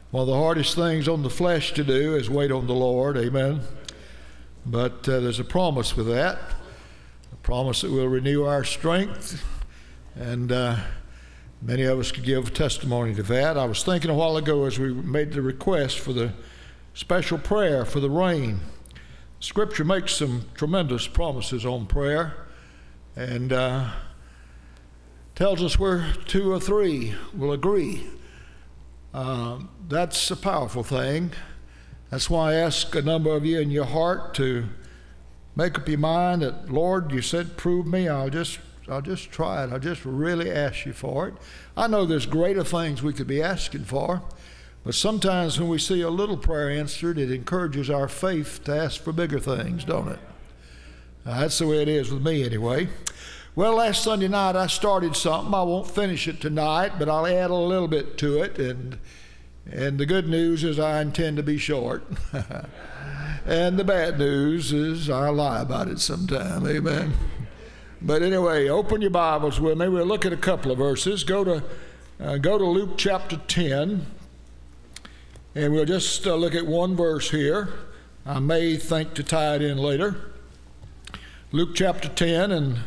One of the hardest things on the flesh to do is wait on the Lord, amen. But there's a promise with that, a promise that will renew our strength, and many of us could give testimony to that. I was thinking a while ago as we made the request for the special prayer for the rain. Scripture makes some tremendous promises on prayer, and tells us where two or three will agree. That's a powerful thing. That's why I ask a number of you in your heart to make up your mind that, Lord, you said, prove me. I'll just try it. I'll just really ask you for it. I know there's greater things we could be asking for, but sometimes when we see a little prayer answered, it encourages our faith to ask for bigger things, don't it? That's the way it is with me anyway. Well, last Sunday night I started something. I won't finish it tonight, but I'll add a little bit to it. And the good news is I intend to be short. And the bad news is I'll lie about it sometime. Amen. But anyway, open your Bibles with me. We'll look at a couple of verses. Go to Luke chapter 10. And we'll just look at one verse here. I may think to tie it in later. Luke chapter 10, and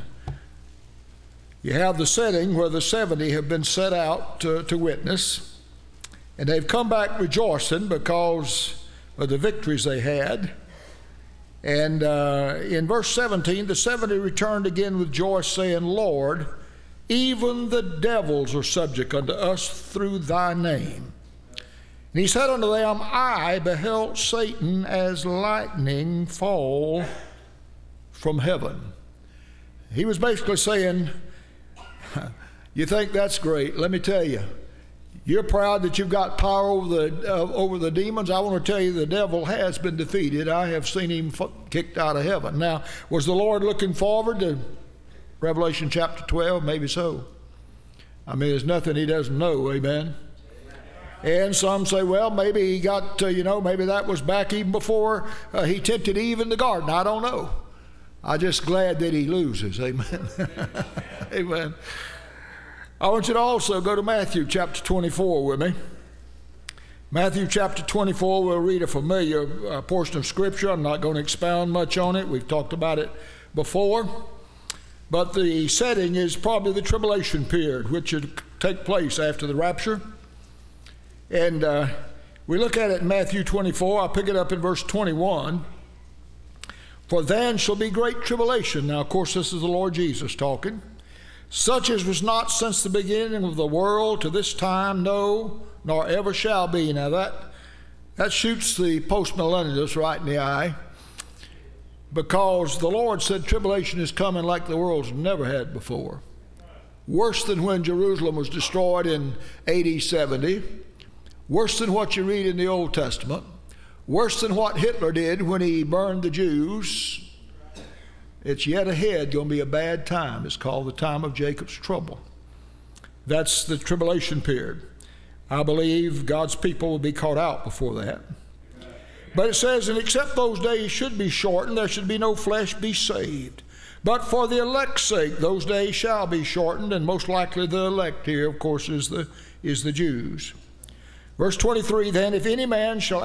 you have the setting where the 70 have been set out to witness, and they've come back rejoicing because of the victories they had. And in verse 17, the 70 returned again with joy, saying, Lord, even the devils are subject unto us through thy name. And he said unto them, I beheld Satan as lightning fall from heaven. He was basically saying, you think that's great? Let me tell you, you're proud that you've got power over the demons. I want to tell you the devil has been defeated. I have seen him kicked out of heaven. Now, was the Lord looking forward to Revelation chapter 12? Maybe so. I mean, there's nothing he doesn't know, amen? And some say, well, maybe he got, maybe that was back even before he tempted Eve in the garden. I don't know. I'm just glad that he loses, amen? Amen. I want you to also go to Matthew chapter 24 with me. Matthew chapter 24, we'll read a familiar portion of Scripture. I'm not going to expound much on it. We've talked about it before. But the setting is probably the tribulation period, which would take place after the rapture. And we look at it in Matthew 24. I'll pick it up in verse 21. For then shall be great tribulation. Now, of course, this is the Lord Jesus talking. Such as was not since the beginning of the world to this time, no, nor ever shall be. Now that shoots the postmillennialists right in the eye, because the Lord said tribulation is coming like the world's never had before. Worse than when Jerusalem was destroyed in AD 70. Worse than what you read in the Old Testament. Worse than what Hitler did when he burned the Jews. It's yet ahead, going to be a bad time. It's called the time of Jacob's trouble. That's the tribulation period. I believe God's people will be caught out before that. But it says, and except those days should be shortened, there should be no flesh be saved. But for the elect's sake, those days shall be shortened, and most likely the elect here, of course, is the Jews. Verse 23, then, if any man shall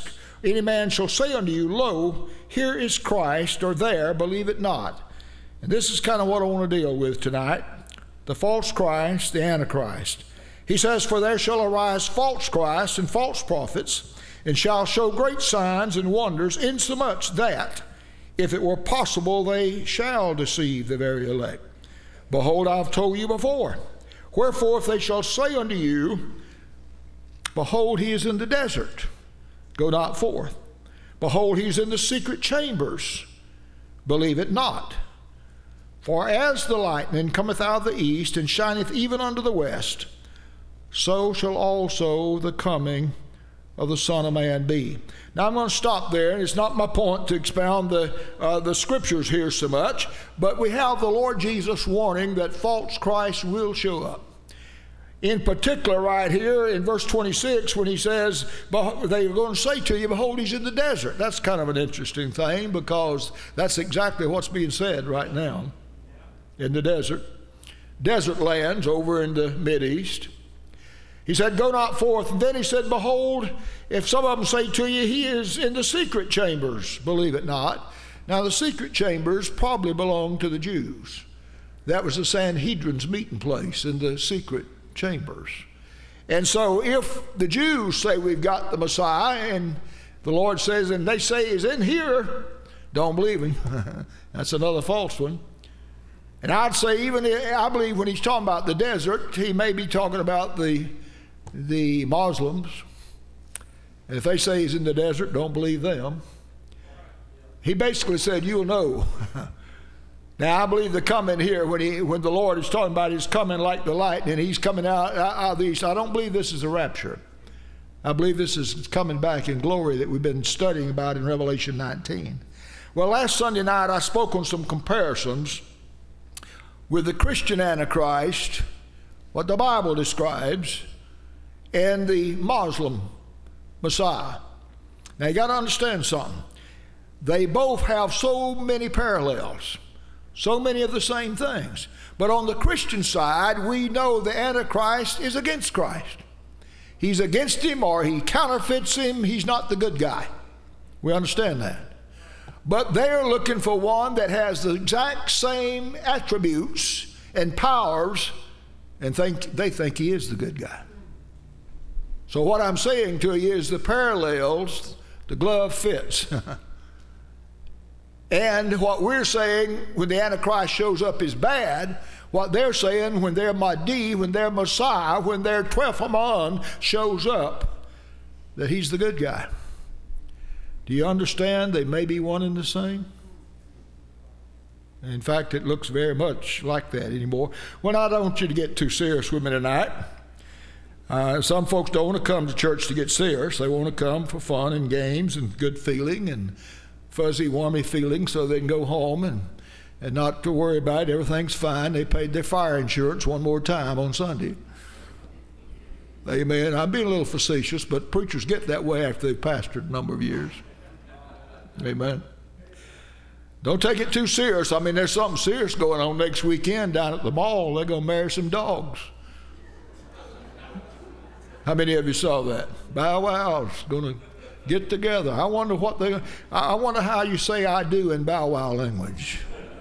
say unto you, lo, here is Christ, or there, believe it not. And this is kind of what I want to deal with tonight. The false Christ, the Antichrist. He says, for there shall arise false Christs and false prophets, and shall show great signs and wonders, insomuch that, if it were possible, they shall deceive the very elect. Behold, I have told you before. Wherefore, if they shall say unto you, behold, he is in the desert, go not forth. Behold, he is in the secret chambers, believe it not. For as the lightning cometh out of the east, and shineth even unto the west, so shall also the coming of the Son of Man be. Now I'm going to stop there, and it's not my point to expound the Scriptures here so much, but we have the Lord Jesus warning that false Christ will show up. In particular, right here in verse 26, when he says, they are going to say to you, behold, he's in the desert. That's kind of an interesting thing, because that's exactly what's being said right now in the desert. Desert lands over in the Mideast. He said, go not forth. And then he said, behold, if some of them say to you, he is in the secret chambers, believe it not. Now the secret chambers probably belonged to the Jews. That was the Sanhedrin's meeting place, in the secret chambers. And so if the Jews say we've got the Messiah, and the Lord says, and they say he's in here, don't believe him. That's another false one. And I'd say I believe when he's talking about the desert, he may be talking about the Muslims. And if they say he's in the desert, don't believe them. He basically said, you'll know. Now, I believe the coming here, when the Lord is talking about his coming like the light, and he's coming out of the east, I don't believe this is a rapture. I believe this is coming back in glory that we've been studying about in Revelation 19. Well, last Sunday night, I spoke on some comparisons with the Christian Antichrist, what the Bible describes, and the Muslim Messiah. Now, you got to understand something. They both have so many parallels. So many of the same things. But on the Christian side, we know the Antichrist is against Christ. He's against him, or he counterfeits him. He's not the good guy. We understand that. But they're looking for one that has the exact same attributes and powers, and they think he is the good guy. So what I'm saying to you is the parallels, the glove fits. And what we're saying when the Antichrist shows up is bad. What they're saying when their Mahdi, when their Messiah, when their 12th Haman shows up, that he's the good guy. Do you understand they may be one and the same? In fact, it looks very much like that anymore. Well, I don't want you to get too serious with me tonight. Some folks don't want to come to church to get serious. They want to come for fun and games and good feeling and fuzzy, warmy feeling, so they can go home and not to worry about it. Everything's fine. They paid their fire insurance one more time on Sunday. Amen. I'm being a little facetious, but preachers get that way after they've pastored a number of years. Amen. Don't take it too serious. I mean, there's something serious going on next weekend down at the mall. They're going to marry some dogs. How many of you saw that? Bow Wow's going to get together. I wonder how you say I do in Bow Wow language.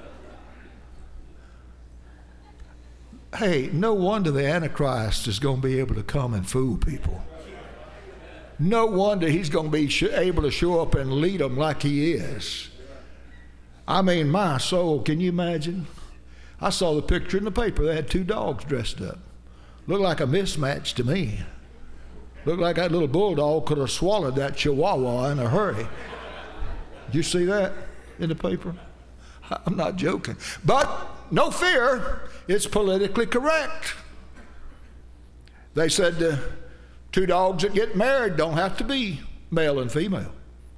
Hey, no wonder the Antichrist is going to be able to come and fool people. No wonder he's going to be able to show up and lead them like he is. I mean, my soul, can you imagine? I saw the picture in the paper. They had two dogs dressed up. Looked like a mismatch to me. Looked like that little bulldog could have swallowed that chihuahua in a hurry. Did you see that in the paper? I'm not joking. But no fear, it's politically correct. They said two dogs that get married don't have to be male and female.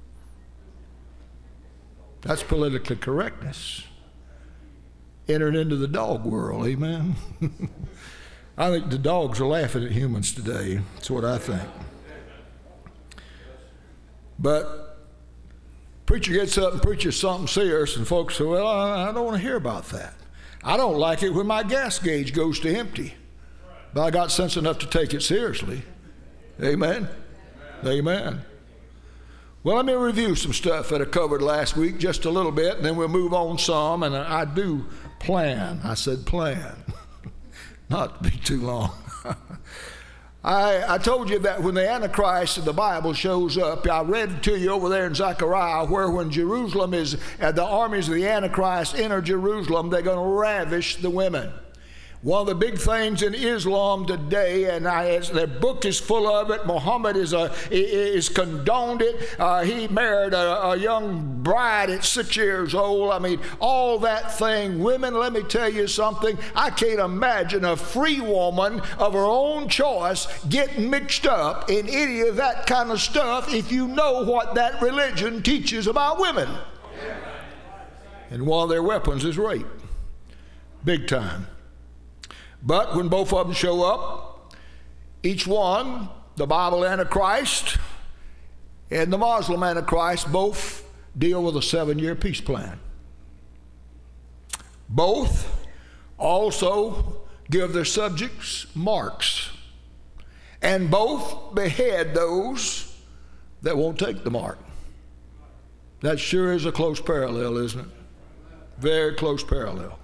That's politically correctness. Entered into the dog world, amen? I think the dogs are laughing at humans today. That's what I think. But preacher gets up and preaches something serious, and folks say, well, I don't want to hear about that. I don't like it when my gas gauge goes to empty. But I got sense enough to take it seriously. Amen? Amen. Well, let me review some stuff that I covered last week, just a little bit, and then we'll move on some. And I do plan. I said plan. Not to be too long. I told you that when the Antichrist of the Bible shows up, I read to you over there in Zechariah, where when Jerusalem is, the armies of the Antichrist enter Jerusalem, they're going to ravish the women. One of the big things in Islam today, and their book is full of it. Muhammad is condoned it. He married a young bride at 6 years old. I mean, all that thing. Women, let me tell you something. I can't imagine a free woman of her own choice getting mixed up in any of that kind of stuff if you know what that religion teaches about women. And one of their weapons is rape. Big time. But when both of them show up, each one, the Bible Antichrist and the Muslim Antichrist, both deal with a 7-year peace plan. Both also give their subjects marks. and both behead those that won't take the mark. That sure is a close parallel, isn't it? Very close parallel.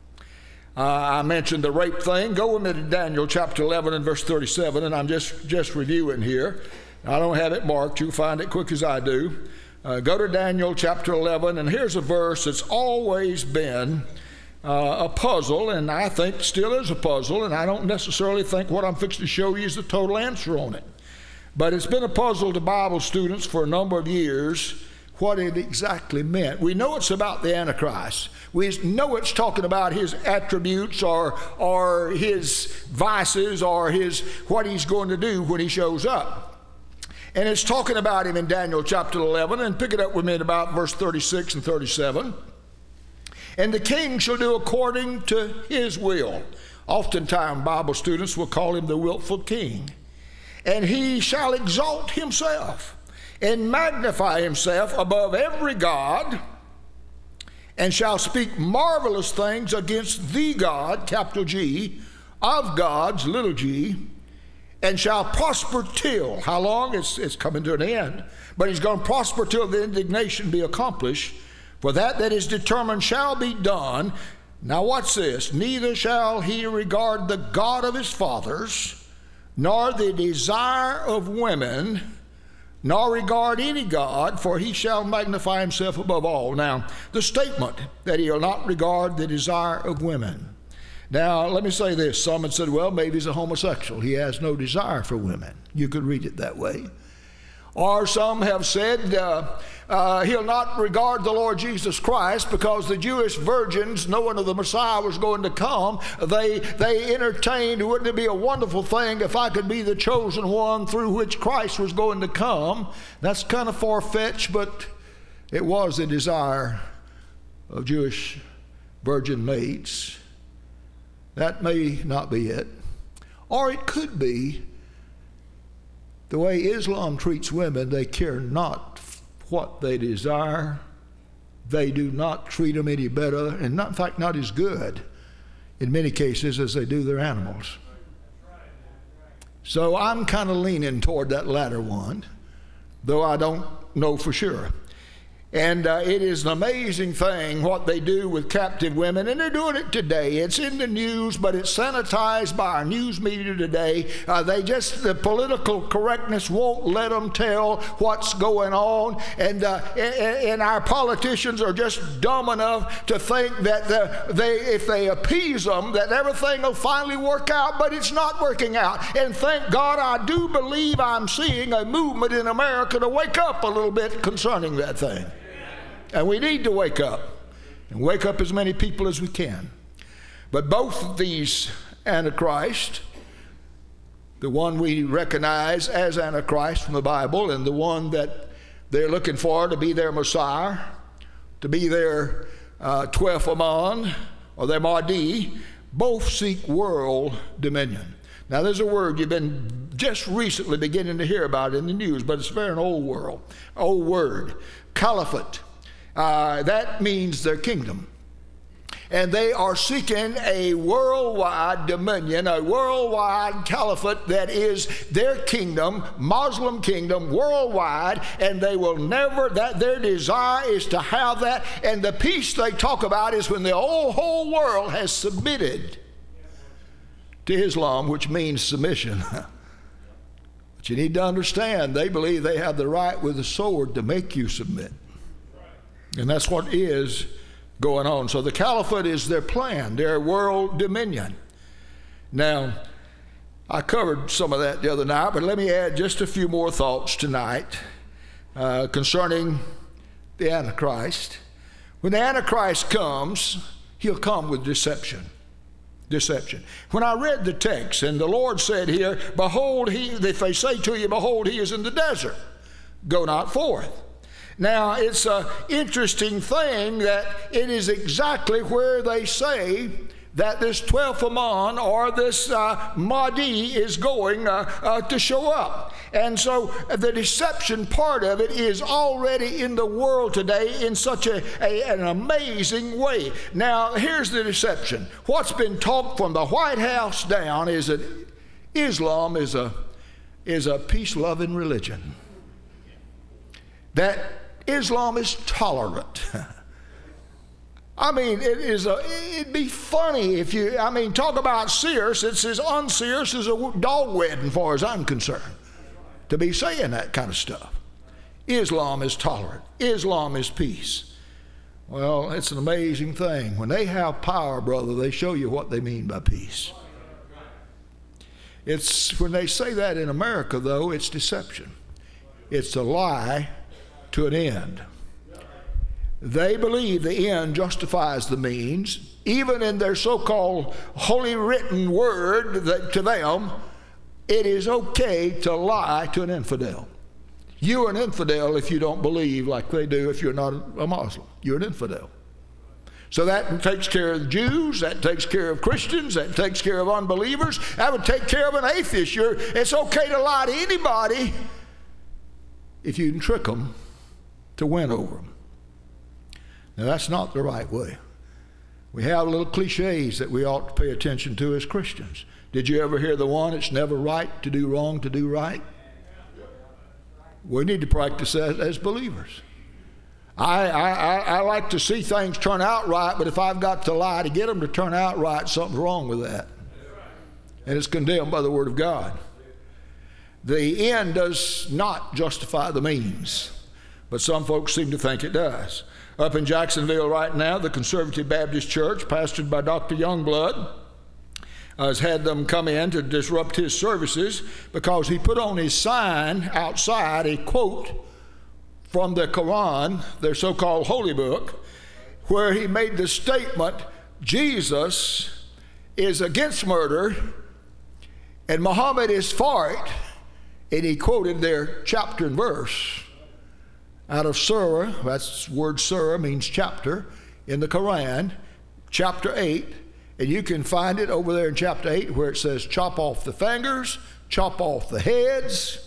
I mentioned the rape thing. Go with me to Daniel chapter 11 and verse 37, and I'm just reviewing here. I don't have it marked. You'll find it quick as I do. Go to Daniel chapter 11, and here's a verse that's always been a puzzle, and I think still is a puzzle, and I don't necessarily think what I'm fixing to show you is the total answer on it. But it's been a puzzle to Bible students for a number of years what it exactly meant. We know it's about the Antichrist. We know it's talking about his attributes or his vices or what he's going to do when he shows up. And it's talking about him in Daniel chapter 11, and pick it up with me at about verse 36 and 37. And the king shall do according to his will. Oftentimes Bible students will call him the willful king. And he shall exalt himself and magnify himself above every god, and shall speak marvelous things against the God, capital G, of gods, little g, and shall prosper till, how long? It's coming to an end, but he's going to prosper till the indignation be accomplished, for that is determined shall be done. Now watch this, neither shall he regard the God of his fathers, nor the desire of women, nor regard any God, for he shall magnify himself above all. Now, the statement that he'll not regard the desire of women. Now, let me say this. Some had said, well, maybe he's a homosexual. He has no desire for women. You could read it that way. Or some have said he'll not regard the Lord Jesus Christ because the Jewish virgins, knowing of the Messiah was going to come, they entertained, wouldn't it be a wonderful thing if I could be the chosen one through which Christ was going to come? That's kind of far-fetched, but it was the desire of Jewish virgin maids. That may not be it. Or it could be the way Islam treats women. They care not what they desire. They do not treat them any better, and not, in fact, not as good in many cases as they do their animals. So I'm kind of leaning toward that latter one, though I don't know for sure. And it is an amazing thing what they do with captive women, and they're doing it today. It's in the news, but it's sanitized by our news media today. The political correctness won't let them tell what's going on, and our politicians are just dumb enough to think that if they appease them, that everything will finally work out, but it's not working out. And thank God, I do believe I'm seeing a movement in America to wake up a little bit concerning that thing. And we need to wake up, and wake up as many people as we can. But both of these Antichrist, the one we recognize as Antichrist from the Bible, and the one that they're looking for to be their Messiah, to be their 12th Amon, or their Mahdi, both seek world dominion. Now there's a word you've been just recently beginning to hear about in the news, but it's very an old word, caliphate. That means their kingdom. And they are seeking a worldwide dominion, a worldwide caliphate that is their kingdom, Muslim kingdom, worldwide, and they will never, their desire is to have that, and the peace they talk about is when the whole world has submitted to Islam, which means submission. But you need to understand, they believe they have the right with a sword to make you submit. And that's what is going on. So the caliphate is their plan, their world dominion. Now, I covered some of that the other night, but let me add just a few more thoughts tonight concerning the Antichrist. When the Antichrist comes, he'll come with deception. Deception. When I read the text, and the Lord said here, behold, if they say to you, behold, he is in the desert, go not forth. Now, it's an interesting thing that it is exactly where they say that this 12th Amon or this Mahdi is going to show up. And so the deception part of it is already in the world today in such an amazing way. Now, here's the deception. What's been taught from the White House down is that Islam is a is a peace-loving religion. That Islam is tolerant. I mean, it'd be funny if you, talk about serious. It's as unserious as a dog wedding, as far as I'm concerned, to be saying that kind of stuff. Islam is tolerant. Islam is peace. Well, it's an amazing thing. When they have power, brother, they show you what they mean by peace. It's when they say that in America, though, it's deception. It's a lie to an end. They believe the end justifies the means. Even in their so-called holy written word, that to them, it is okay to lie to an infidel. You're an infidel if you don't believe like they do if you're not a Muslim. You're an infidel. So that takes care of the Jews, that takes care of Christians, that takes care of unbelievers, that would take care of an atheist. It's okay to lie to anybody if you can trick them to win over them. Now, that's not the right way. We have little cliches that we ought to pay attention to as Christians. Did you ever hear the one, it's never right to do wrong to do right? We need to practice that as believers. I like to see things turn out right, but if I've got to lie to get them to turn out right, something's wrong with that. And it's condemned by the Word of God. The end does not justify the means, but some folks seem to think it does. Up in Jacksonville right now, the Conservative Baptist Church, pastored by Dr. Youngblood, has had them come in to disrupt his services because he put on his sign outside a quote from the Quran, their so-called holy book, where he made the statement, Jesus is against murder and Muhammad is for it, and he quoted their chapter and verse out of Surah. That's the word Surah, means chapter, in the Quran, chapter 8, and you can find it over there in chapter 8 where it says chop off the fingers, chop off the heads.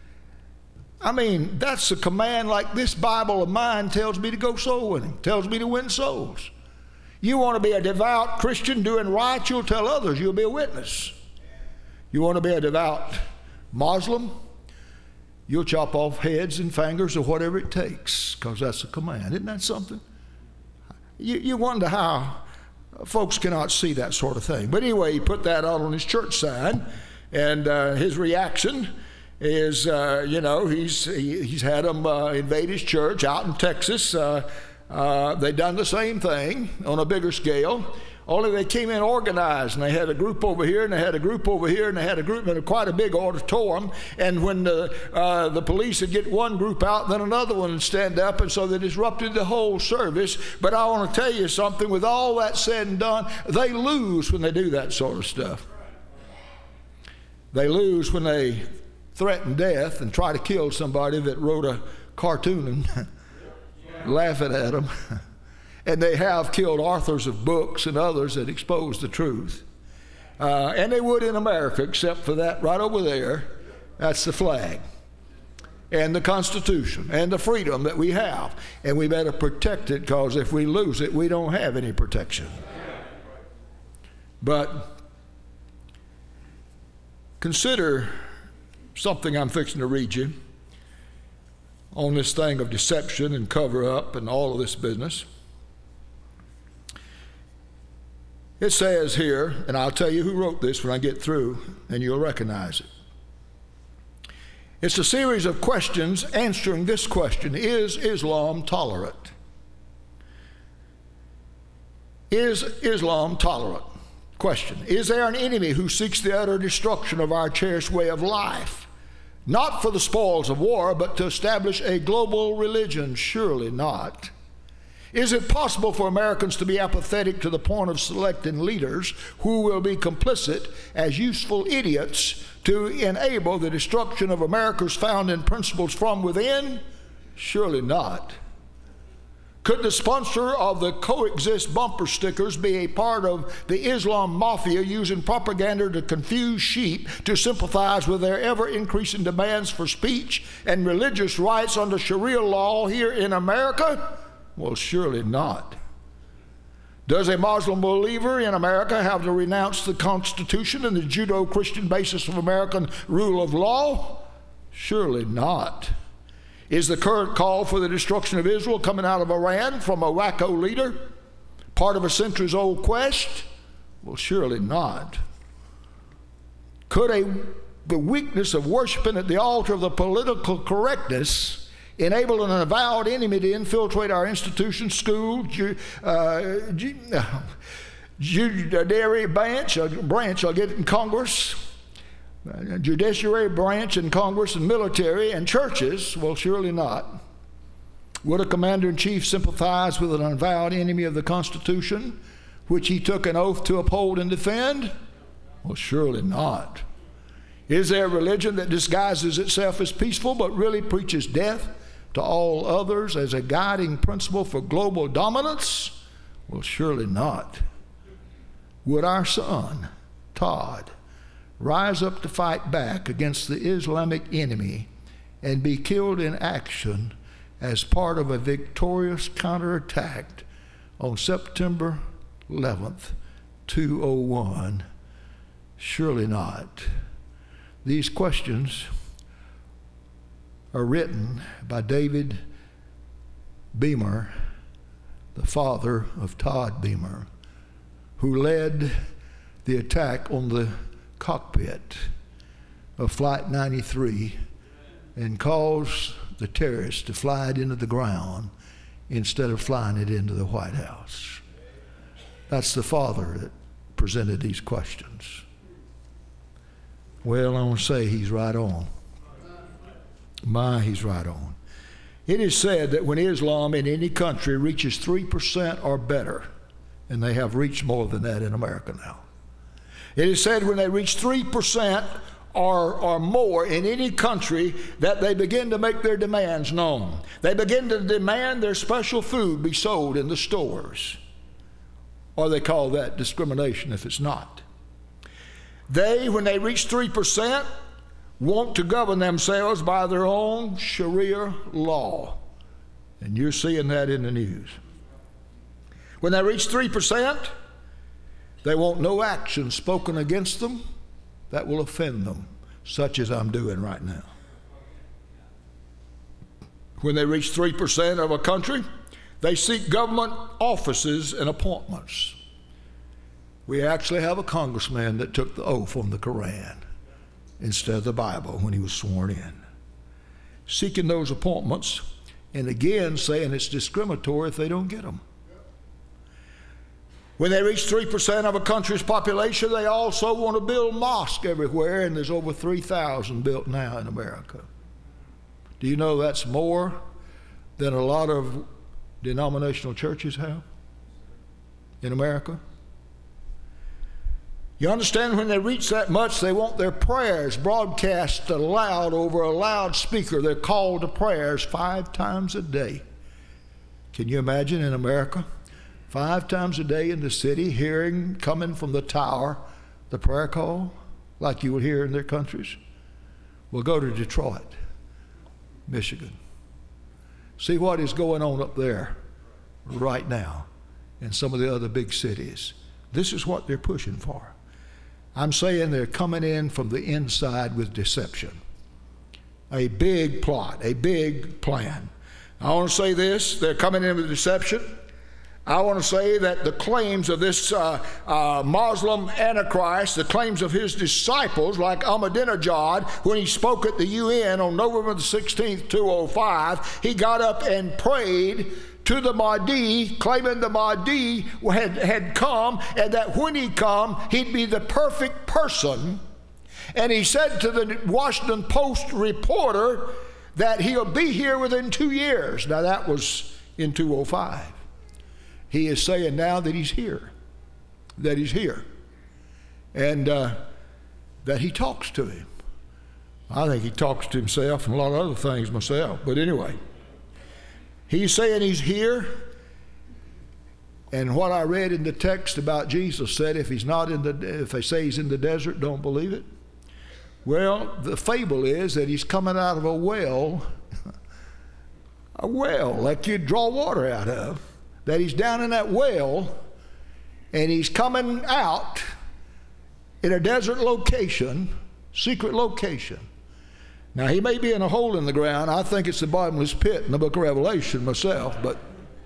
That's a command like this Bible of mine tells me to go soul winning, tells me to win souls. You want to be a devout Christian doing right, you'll tell others, you'll be a witness. You want to be a devout Muslim, you'll chop off heads and fingers or whatever it takes, because that's a command. Isn't that something? You wonder how folks cannot see that sort of thing. But anyway, he put that out on his church sign, and his reaction is, he's had them invade his church out in Texas. They've done the same thing on a bigger scale, only they came in organized, and they had a group over here, and they had a group over here, and they had a group in quite a big auditorium. And when the police would get one group out, then another one would stand up, and so they disrupted the whole service. But I want to tell you something, with all that said and done, they lose when they do that sort of stuff. They lose when they threaten death and try to kill somebody that wrote a cartoon and laughing at them. And they have killed authors of books and others that expose the truth. And they would in America, except for that right over there. That's the flag and the Constitution and the freedom that we have. And we better protect it, because if we lose it, we don't have any protection. But consider something I'm fixing to read you on this thing of deception and cover-up and all of this business. It says here, and I'll tell you who wrote this when I get through, and you'll recognize it. It's a series of questions answering this question: is Islam tolerant? Is Islam tolerant? Question: is there an enemy who seeks the utter destruction of our cherished way of life? Not for the spoils of war, but to establish a global religion? Surely not. Is it possible for Americans to be apathetic to the point of selecting leaders who will be complicit as useful idiots to enable the destruction of America's founding principles from within? Surely not. Could the sponsor of the Coexist bumper stickers be a part of the Islam mafia using propaganda to confuse sheep to sympathize with their ever-increasing demands for speech and religious rights under Sharia law here in America? Well, surely not. Does a Muslim believer in America have to renounce the Constitution and the Judeo-Christian basis of American rule of law? Surely not. Is the current call for the destruction of Israel coming out of Iran from a wacko leader part of a centuries-old quest? Well, surely not. Could the weakness of worshiping at the altar of the political correctness enable an avowed enemy to infiltrate our institutions, school, judiciary branch, I'll get it in Congress, judiciary branch in Congress and military and churches? Well, surely not. Would a commander-in-chief sympathize with an avowed enemy of the Constitution, which he took an oath to uphold and defend? Well, surely not. Is there a religion that disguises itself as peaceful but really preaches death to all others as a guiding principle for global dominance? Well, surely not. Would our son, Todd, rise up to fight back against the Islamic enemy and be killed in action as part of a victorious counterattack on September 11th, 2001? Surely not. These questions are written by David Beamer, the father of Todd Beamer, who led the attack on the cockpit of Flight 93 and caused the terrorists to fly it into the ground instead of flying it into the White House. That's the father that presented these questions. Well, I want to say he's right on. He's right on. It is said that when Islam in any country reaches 3% or better, and they have reached more than that in America now. It is said when they reach 3% or more in any country that they begin to make their demands known. They begin to demand their special food be sold in the stores. Or they call that discrimination if it's not. They, when they reach 3%, want to govern themselves by their own Sharia law. And you're seeing that in the news. When they reach 3%, they want no action spoken against them that will offend them, such as I'm doing right now. When they reach 3% of a country, they seek government offices and appointments. We actually have a congressman that took the oath on the Quran instead of the Bible when he was sworn in, seeking those appointments, and again saying it's discriminatory if they don't get them. When they reach 3% of a country's population, they also want to build mosques everywhere, and there's over 3,000 built now in America. Do you know that's more than a lot of denominational churches have in America? You understand, when they reach that much, they want their prayers broadcast aloud over a loudspeaker. They're called to prayers 5 times a day. Can you imagine in America? 5 times a day in the city, hearing, coming from the tower, the prayer call, like you would hear in their countries. We'll go to Detroit, Michigan. See what is going on up there right now in some of the other big cities. This is what they're pushing for. I'm saying they're coming in from the inside with deception. A big plot, a big plan. I want to say this, they're coming in with deception. I want to say that the claims of this Muslim Antichrist, the claims of his disciples, like Ahmadinejad, when he spoke at the UN on November the 16th, 2005, he got up and prayed to the Mahdi, claiming the Mahdi had come, and that when he come, he'd be the perfect person. And he said to the Washington Post reporter that he'll be here within 2 years. Now that was in 2005. He is saying now that he's here, and that he talks to him. I think he talks to himself and a lot of other things myself, but anyway. He's saying he's here, and what I read in the text about Jesus said, if they say he's in the desert, don't believe it. Well, the fable is that he's coming out of a well like you draw water out of, that he's down in that well, And he's coming out in a desert location, secret location. Now, he may be in a hole in the ground. I think it's the bottomless pit in the book of Revelation myself, but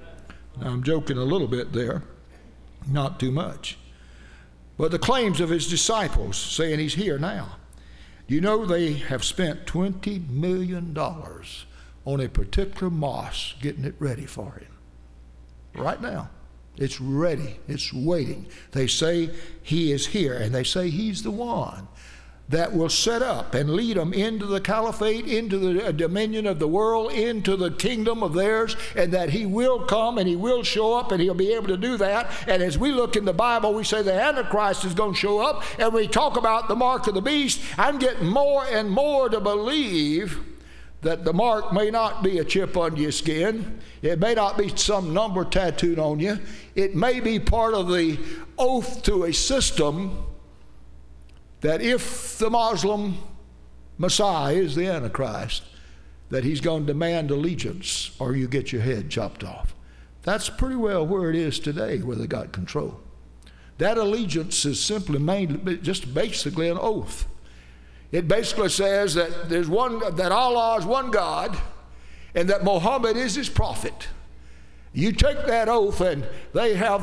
I'm joking a little bit there, not too much. But the claims of his disciples saying he's here now. You know, they have spent $20 million on a particular mosque getting it ready for him. Right now. It's ready. It's waiting. They say he is here, and they say he's the one that will set up and lead them into the caliphate, into the dominion of the world, into the kingdom of theirs, and that he will come and he will show up and he'll be able to do that. And as we look in the Bible, we say the Antichrist is going to show up, and we talk about the mark of the beast. I'm getting more and more to believe that the mark may not be a chip on your skin. It may not be some number tattooed on you. It may be part of the oath to a system that if the Muslim Messiah is the Antichrist, that he's going to demand allegiance or you get your head chopped off. That's pretty well where it is today, where they got control. That allegiance is simply just basically an oath. It basically says that that Allah is one God and that Muhammad is his prophet. You take that oath, and they have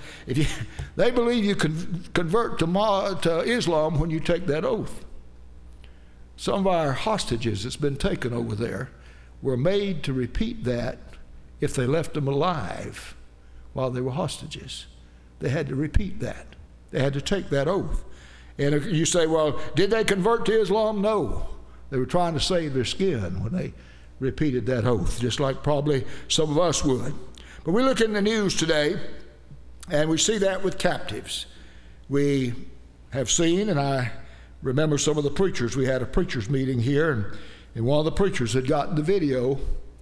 they believe you can convert to Islam when you take that oath. Some of our hostages that's been taken over there were made to repeat that if they left them alive while they were hostages. They had to repeat that. They had to take that oath. And if you say, well, did they convert to Islam? No. They were trying to save their skin when they repeated that oath, just like probably some of us would. But we look in the news today, and we see that with captives. We have seen, and I remember some of the preachers. We had a preachers meeting here, and one of the preachers had gotten the video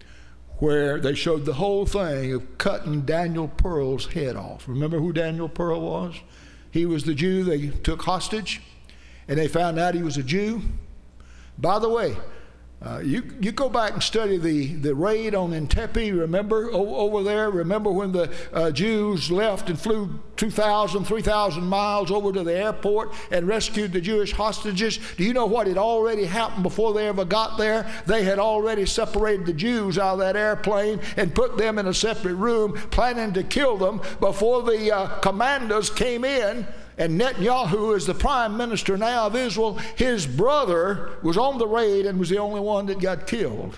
where they showed the whole thing of cutting Daniel Pearl's head off. Remember who Daniel Pearl was? He was the Jew they took hostage, and they found out he was a Jew. By the way, you go back and study the raid on Entebbe, remember, over there? Remember when the Jews left and flew 2,000, 3,000 miles over to the airport and rescued the Jewish hostages? Do you know what had already happened before they ever got there? They had already separated the Jews out of that airplane and put them in a separate room, planning to kill them before the commandos came in. And Netanyahu is the prime minister now of Israel. His brother was on the raid and was the only one that got killed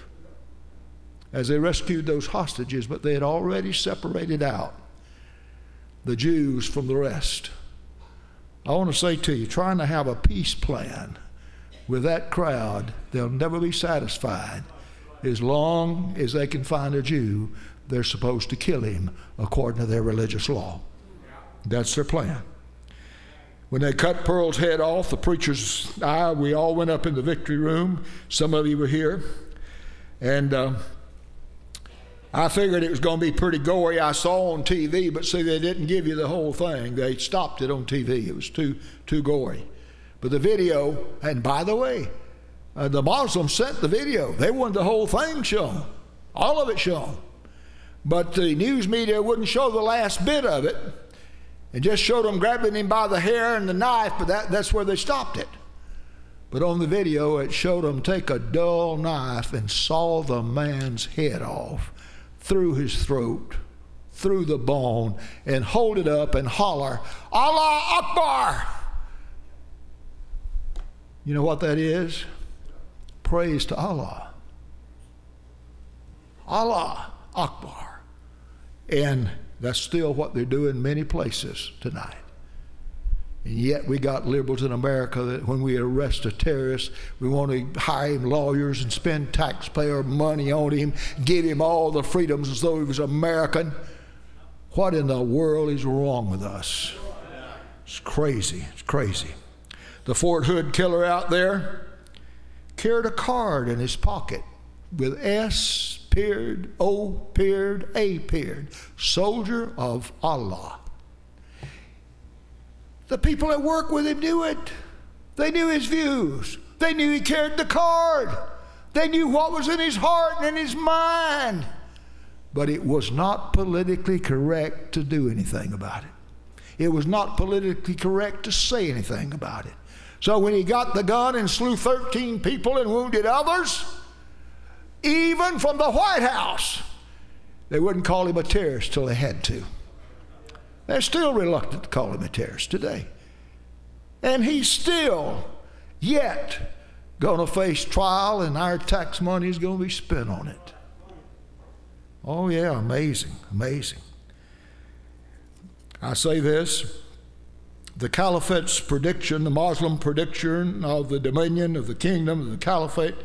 as they rescued those hostages, but they had already separated out the Jews from the rest. I want to say to you, trying to have a peace plan with that crowd, they'll never be satisfied. As long as they can find a Jew, they're supposed to kill him according to their religious law. That's their plan. When they cut Pearl's head off, the preachers, we all went up in the victory room. Some of you were here. And I figured it was going to be pretty gory. I saw on TV, but see, they didn't give you the whole thing. They stopped it on TV. It was too gory. But the video, and by the way, the Muslims sent the video. They wanted the whole thing shown, all of it shown. But the news media wouldn't show the last bit of it. And just showed them grabbing him by the hair and the knife, but that's where they stopped it. But on the video, it showed them take a dull knife and saw the man's head off through his throat, through the bone, and hold it up and holler, Allah Akbar! You know what that is? Praise to Allah. Allah Akbar. And that's still what they're doing in many places tonight. And yet we got liberals in America that when we arrest a terrorist, we want to hire him lawyers and spend taxpayer money on him, give him all the freedoms as though he was American. What in the world is wrong with us? It's crazy. It's crazy. The Fort Hood killer out there carried a card in his pocket with S. O. A. Soldier of Allah. The people that work with him knew it. They knew his views. They knew he carried the card. They knew what was in his heart and in his mind. But it was not politically correct to do anything about it. It was not politically correct to say anything about it. So when he got the gun and slew 13 people and wounded others, even from the White House, they wouldn't call him a terrorist till they had to. They're still reluctant to call him a terrorist today. And he's still yet going to face trial, and our tax money is going to be spent on it. Oh yeah, amazing, amazing. I say this, the caliphate's prediction, the Muslim prediction of the dominion of the kingdom of the caliphate,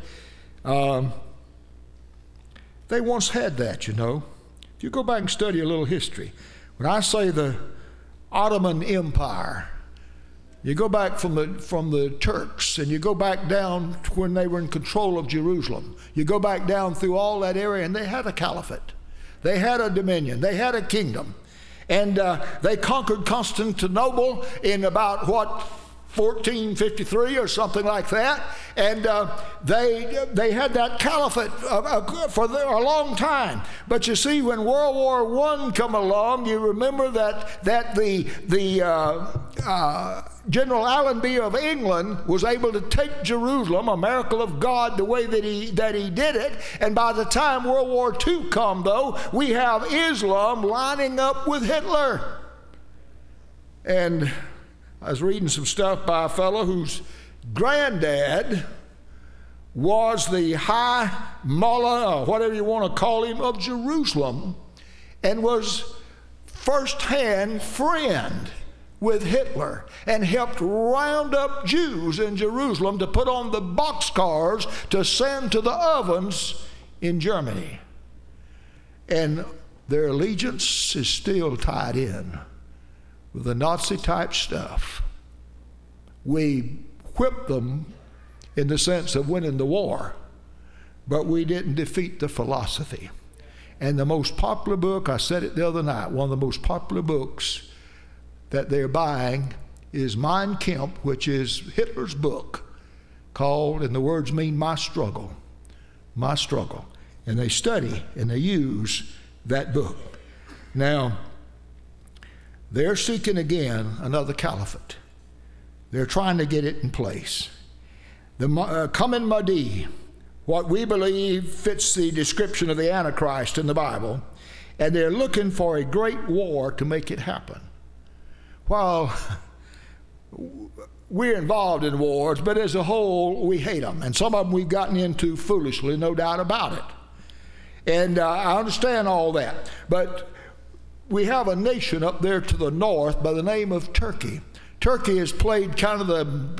they once had that, you know. If you go back and study a little history, when I say the Ottoman Empire, you go back from the Turks, and you go back down to when they were in control of Jerusalem. You go back down through all that area, and they had a caliphate. They had a dominion. They had a kingdom. And they conquered Constantinople in about, 1453 or something like that. And they had that caliphate for a long time. But you see, when World War I come along, you remember that the General Allenby of England was able to take Jerusalem, a miracle of God, the way that he did it. And by the time World War II come, though, we have Islam lining up with Hitler. And I was reading some stuff by a fellow whose granddad was the high mullah, or whatever you want to call him, of Jerusalem, and was first-hand friend with Hitler, and helped round up Jews in Jerusalem to put on the boxcars to send to the ovens in Germany. And their allegiance is still tied in with the Nazi-type stuff. We whipped them in the sense of winning the war, but we didn't defeat the philosophy. And the most popular book, I said it the other night, one of the most popular books that they're buying is Mein Kampf, which is Hitler's book, called, and the words mean my struggle, my struggle. And they study and they use that book. Now, they're seeking again another caliphate. They're trying to get it in place. The coming Mahdi, what we believe fits the description of the Antichrist in the Bible, and they're looking for a great war to make it happen. While we're involved in wars, but as a whole, we hate them. And some of them we've gotten into foolishly, no doubt about it. And I understand all that. But we have a nation up there to the north by the name of Turkey. Turkey has played kind of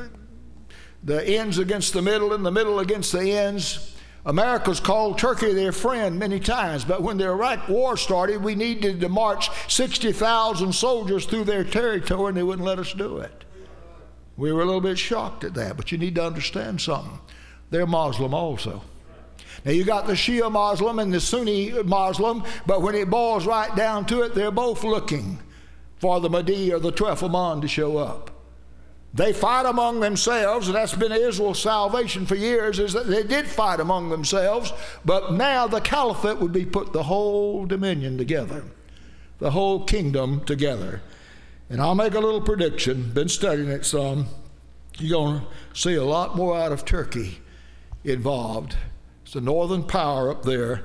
the ends against the middle and the middle against the ends. America's called Turkey their friend many times, but when the Iraq war started, we needed to march 60,000 soldiers through their territory, and they wouldn't let us do it. We were a little bit shocked at that, but you need to understand something. They're Muslim also. Now, you got the Shia Muslim and the Sunni Muslim, but when it boils right down to it, they're both looking for the Mahdi or the 12th Imam to show up. They fight among themselves, and that's been Israel's salvation for years, is that they did fight among themselves, but now the caliphate would be put the whole dominion together, the whole kingdom together. And I'll make a little prediction, been studying it some. You're going to see a lot more out of Turkey involved. It's the northern power up there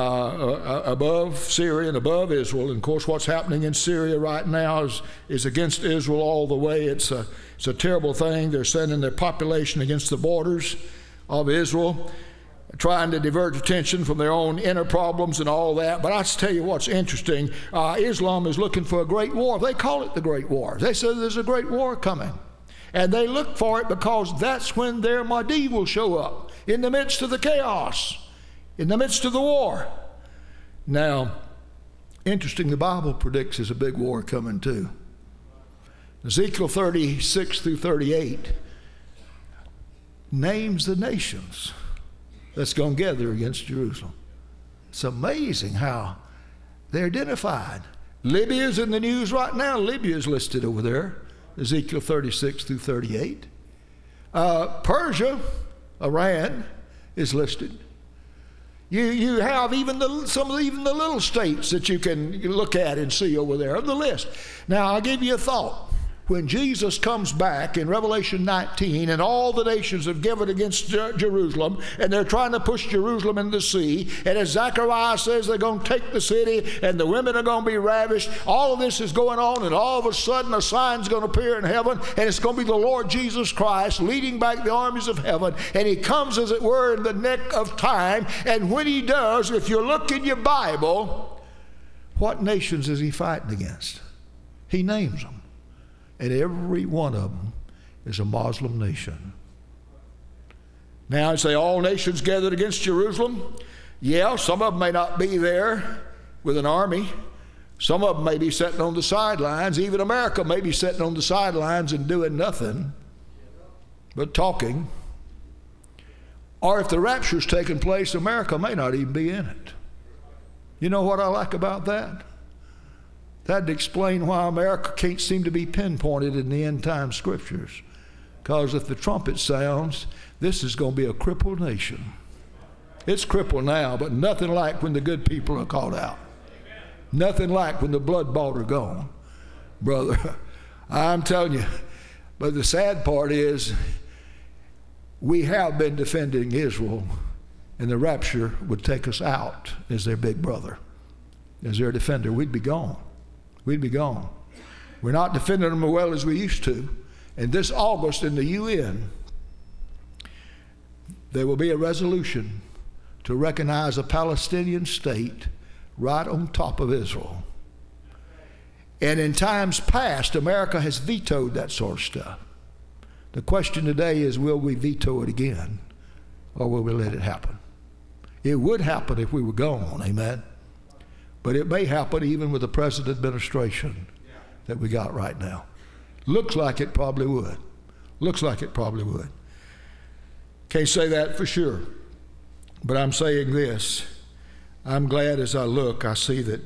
above Syria and above Israel. And of course, what's happening in Syria right now is against Israel all the way. It's a terrible thing. They're sending their population against the borders of Israel, trying to divert attention from their own inner problems and all that. But I tell you what's interesting. Islam is looking for a great war. They call it the Great War. They say there's a great war coming. And they look for it because that's when their Mahdi will show up, in the midst of the chaos, in the midst of the war. Now, interesting, the Bible predicts there's a big war coming too. Ezekiel 36 through 38 names the nations that's going to gather against Jerusalem. It's amazing how they're identified. Libya's in the news right now. Libya's listed over there, Ezekiel 36 through 38. Persia, Iran, is listed. You have even the little states that you can look at and see over there on the list. Now, I'll give you a thought. When Jesus comes back in Revelation 19 and all the nations have given against Jerusalem and they're trying to push Jerusalem into the sea, and as Zechariah says, they're going to take the city and the women are going to be ravished. All of this is going on, and all of a sudden a sign's going to appear in heaven, and it's going to be the Lord Jesus Christ leading back the armies of heaven, and he comes, as it were, in the neck of time. And when he does, if you look in your Bible, what nations is he fighting against? He names them. And every one of them is a Muslim nation. Now, I say all nations gathered against Jerusalem. Yeah, some of them may not be there with an army. Some of them may be sitting on the sidelines. Even America may be sitting on the sidelines and doing nothing but talking. Or if the rapture's taking place, America may not even be in it. You know what I like about that? That'd explain why America can't seem to be pinpointed in the end time scriptures. Because if the trumpet sounds, this is going to be a crippled nation. It's crippled now, but nothing like when the good people are called out. Nothing like when the blood-bought are gone. Brother, I'm telling you. But the sad part is, we have been defending Israel, and the rapture would take us out as their big brother, as their defender. We'd be gone. We'd be gone. We're not defending them as well as we used to. And this August in the UN, there will be a resolution to recognize a Palestinian state right on top of Israel. And in times past, America has vetoed that sort of stuff. The question today is, will we veto it again, or will we let it happen? It would happen if we were gone, amen? But it may happen even with the present administration that we got right now. Looks like it probably would. Looks like it probably would. Can't say that for sure. But I'm saying this. I'm glad as I look, I see that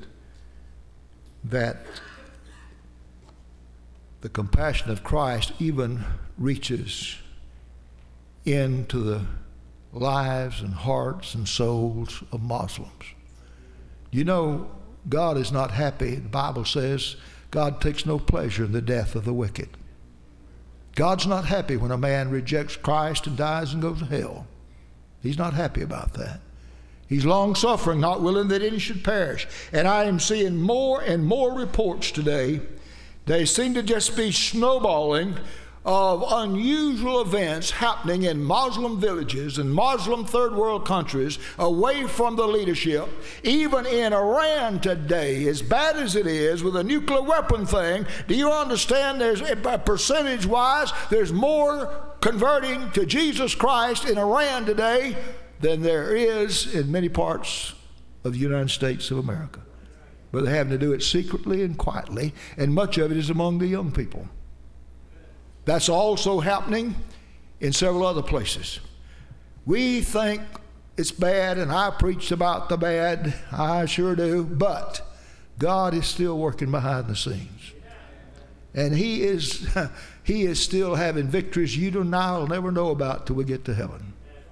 the compassion of Christ even reaches into the lives and hearts and souls of Muslims. You know, God is not happy. The Bible says God takes no pleasure in the death of the wicked. God's not happy when a man rejects Christ and dies and goes to hell. He's not happy about that. He's long-suffering, not willing that any should perish. And I am seeing more and more reports today. They seem to just be snowballing of unusual events happening in Muslim villages and Muslim third world countries away from the leadership. Even in Iran today, as bad as it is with a nuclear weapon thing, do you understand there's percentage-wise, there's more converting to Jesus Christ in Iran today than there is in many parts of the United States of America. But they're having to do it secretly and quietly, and much of it is among the young people. That's also happening in several other places. We think it's bad, and I preached about the bad. I sure do. But God is still working behind the scenes. And He is still having victories you and I will never know about till we get to heaven.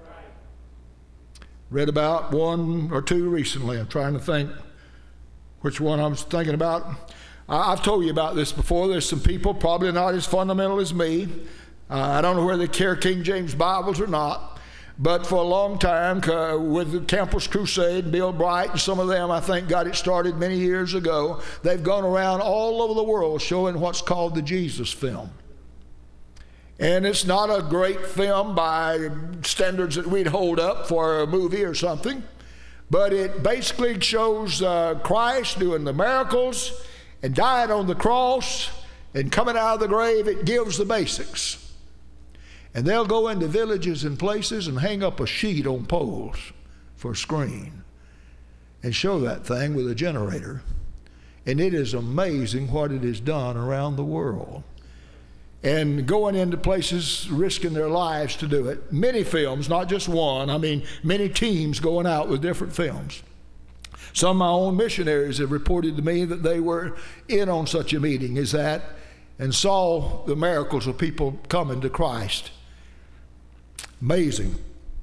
Read about one or two recently. I'm trying to think which one I was thinking about. I've told you about this before. There's some people, probably not as fundamental as me. I don't know whether they carry King James Bibles or not. But for a long time, with the Campus Crusade, Bill Bright and some of them, I think, got it started many years ago. They've gone around all over the world showing what's called the Jesus film. And it's not a great film by standards that we'd hold up for a movie or something. But it basically shows Christ doing the miracles and died on the cross and coming out of the grave. It gives the basics. And they'll go into villages and places and hang up a sheet on poles for a screen and show that thing with a generator. And it is amazing what it has done around the world. And going into places, risking their lives to do it. Many films, not just one. I mean, many teams going out with different films. Some of my own missionaries have reported to me that they were in on such a meeting as that and saw the miracles of people coming to Christ. Amazing.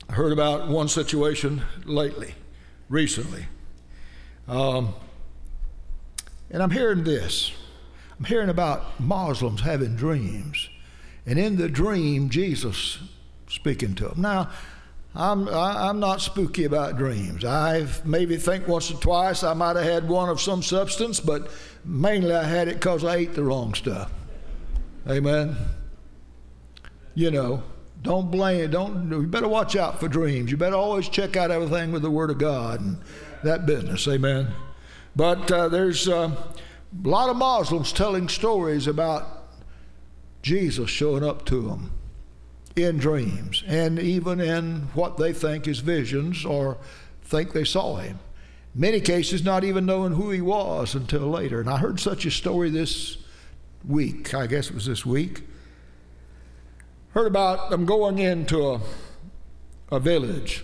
I heard about one situation recently. And I'm hearing this. I'm hearing about Muslims having dreams. And in the dream, Jesus speaking to them. Now, I'm not spooky about dreams. I've maybe think once or twice I might have had one of some substance, but mainly I had it because I ate the wrong stuff. Amen. You know, don't blame, you better watch out for dreams. You better always check out everything with the Word of God and that business. Amen. But there's a lot of Muslims telling stories about Jesus showing up to them in dreams and even in what they think is visions or think they saw him. In many cases, not even knowing who he was until later. And I heard such a story this week. I guess it was this week. Heard about them going into a village,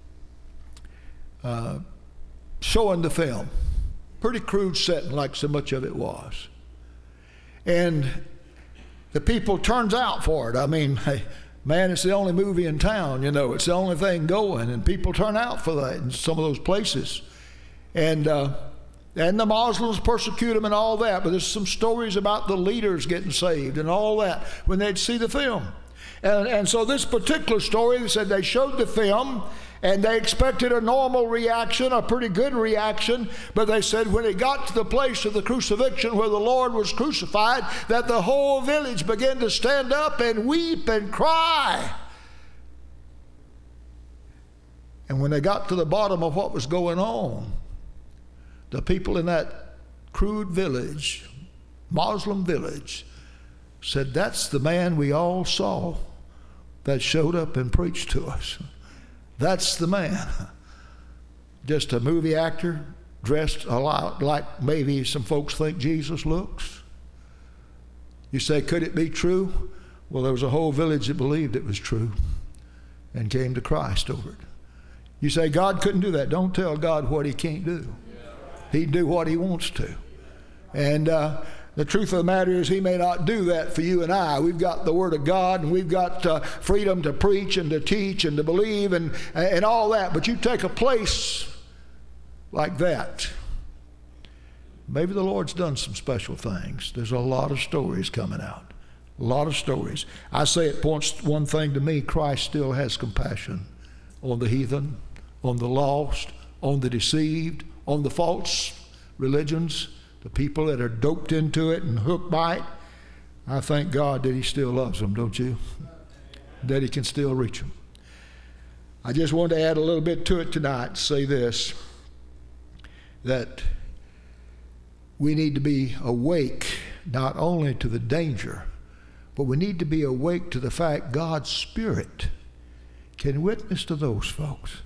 showing the film. Pretty crude setting, like so much of it was. And the people turns out for it. I mean, hey, man, it's the only movie in town, you know. It's the only thing going, and people turn out for that in some of those places. And the Muslims persecute them and all that, but there's some stories about the leaders getting saved and all that when they'd see the film. And so this particular story, they said they showed the film, and they expected a normal reaction, a pretty good reaction, but they said when it got to the place of the crucifixion where the Lord was crucified, that the whole village began to stand up and weep and cry. And when they got to the bottom of what was going on, the people in that crude village, Muslim village, said, that's the man we all saw that showed up and preached to us. That's the man. Just a movie actor dressed a lot like maybe some folks think Jesus looks. You say, could it be true? Well, there was a whole village that believed it was true and came to Christ over it. You say, God couldn't do that. Don't tell God what he can't do. He can do what he wants to. And the truth of the matter is he may not do that for you and I. We've got the Word of God, and we've got freedom to preach and to teach and to believe and all that. But you take a place like that, maybe the Lord's done some special things. There's a lot of stories coming out. A lot of stories. I say it points one thing to me: Christ still has compassion on the heathen, on the lost, on the deceived, on the false religions, the people that are doped into it and hooked by it. I thank God that he still loves them, don't you? That he can still reach them. I just wanted to add a little bit to it tonight, say this, that we need to be awake not only to the danger, but we need to be awake to the fact God's Spirit can witness to those folks.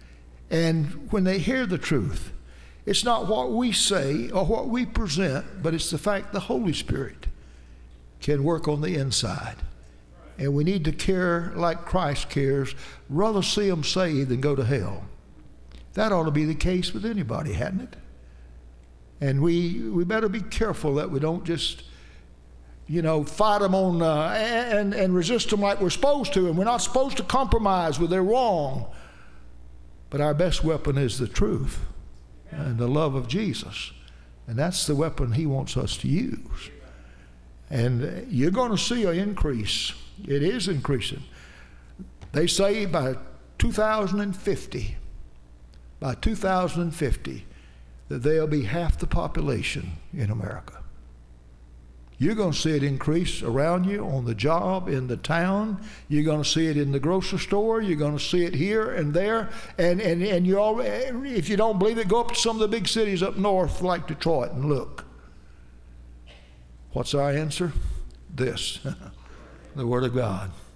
And when they hear the truth, it's not what we say or what we present, but it's the fact the Holy Spirit can work on the inside. And we need to care like Christ cares, rather see them saved than go to hell. That ought to be the case with anybody, hadn't it? And we better be careful that we don't just, fight them on and resist them like we're supposed to. And we're not supposed to compromise when they're wrong. But our best weapon is the truth and the love of Jesus. And that's the weapon he wants us to use. And you're going to see an increase. It is increasing. They say by 2050, that there'll be half the population in America. You're going to see it increase around you, on the job, in the town. You're going to see it in the grocery store. You're going to see it here and there. And you already, if you don't believe it, go up to some of the big cities up north like Detroit and look. What's our answer? This, the Word of God.